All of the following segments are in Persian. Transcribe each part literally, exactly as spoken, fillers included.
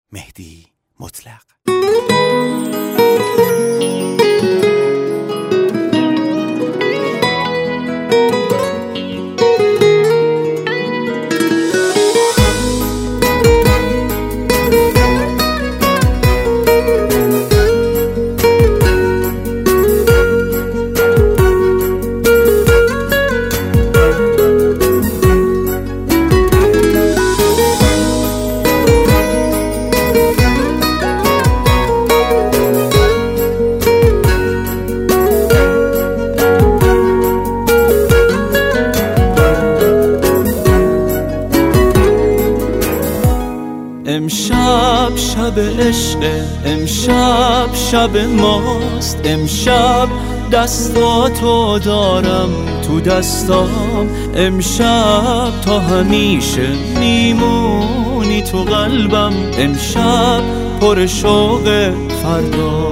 مهدی مطلق. امشب شب عشق، امشب شب ماست، امشب دستاتو دارم تو دستام، امشب تا همیشه میمونی تو قلبم، امشب پر شوق فردا،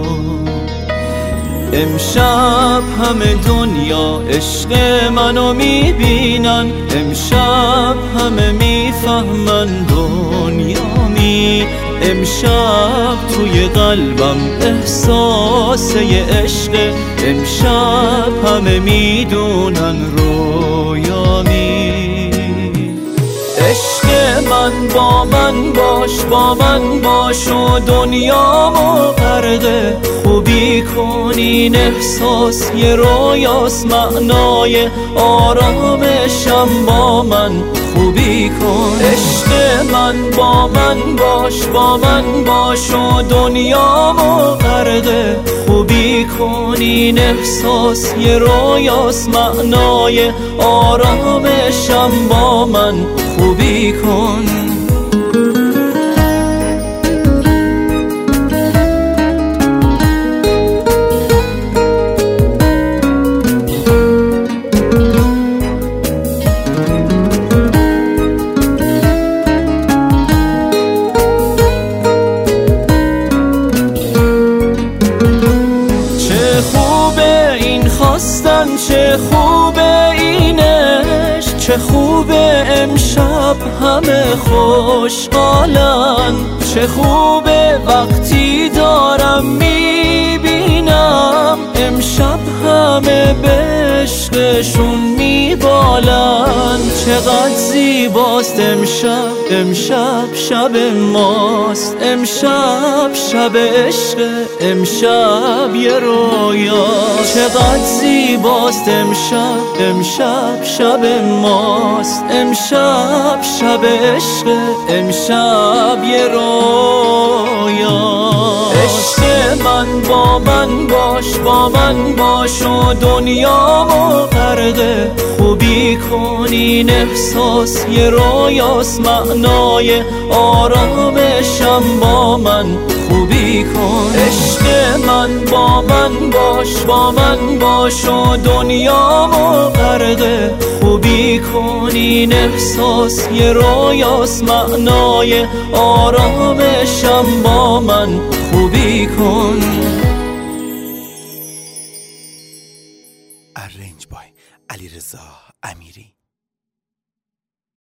امشب همه دنیا عشق منو میبینن، امشب همه میفهمن دنیامی، امشب توی قلبم احساس عشق، امشب همه میدونن رویامی. عشق من با من باش، با من باش و دنیامو غرق خوبی کن، این احساس یه رویاست، معنای آرامشم با من خوبی کن. عشق من با من باش، با من باش و دنیامو غرق خوبی کن، این احساس یه رویاست، معنای آرامشم با من خوبی کن. چه خوبه اینش، چه خوبه امشب همه خوشحالن، چه خوبه وقتی دارم میبینم امشب همه به عشقشون میبالن، چقدر زیباست امشب، امشب شب ماست، امشب شب عشق، امشب یه رویاست، چقدر زیباست امشب، امشب شب ماست، امشب شب عشق، امشب یه رویاست. عشق من با من باش، با من باش و دنیامو غرق خوبی کن، این احساس یه رویاست، معنای آرامشم با من خوبی کن. عشق من با من باش، با من باش و دنیامو غرق خوبی کن، این احساس یه رویاست، معنای آرامشم با من خوبی کن. ارنج بای علیرضا امیری.